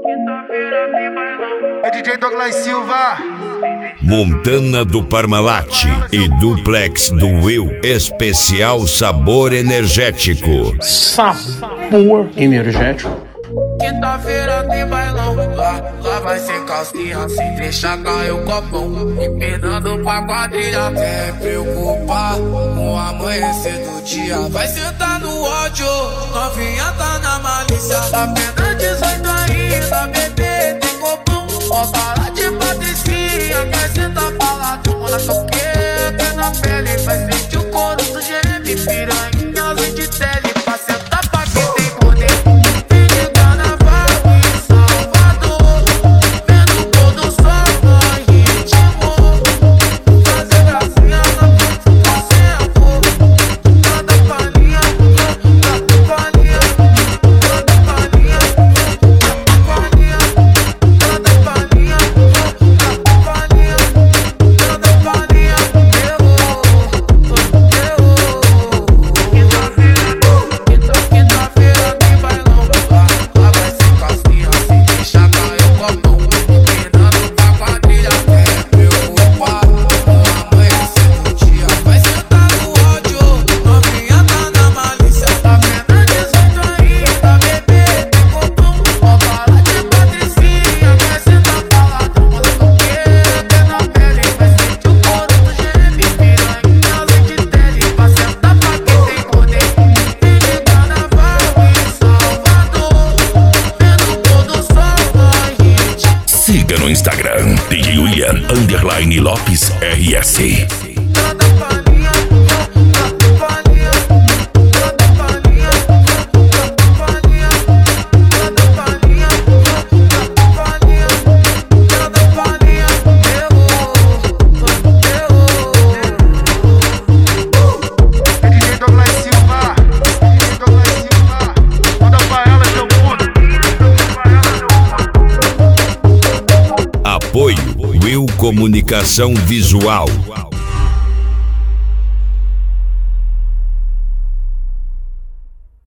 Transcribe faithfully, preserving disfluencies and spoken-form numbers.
É D J Douglas Silva, Montana do Parmalat e Duplex do Will, especial sabor energético. Sabor energético. Quinta-feira tem bailão, lá, lá vai ser calcinha, sem deixar cair o copão, empinando pra quadrilha, até preocupar com o amanhecer do dia. Vai sentar no ódio, novinha tá na malícia, tá vendo dezoito ainda, bebê tem copão, bota lá de patricinha, quer sentar pra lá, toma na toqueta, na pele, vai sentir o couro do G M, piranha, luz de tele, pra sentar pra quem tem poder. Siga no Instagram, D J William Underline Lopes R S. Apoio Will Comunicação Visual.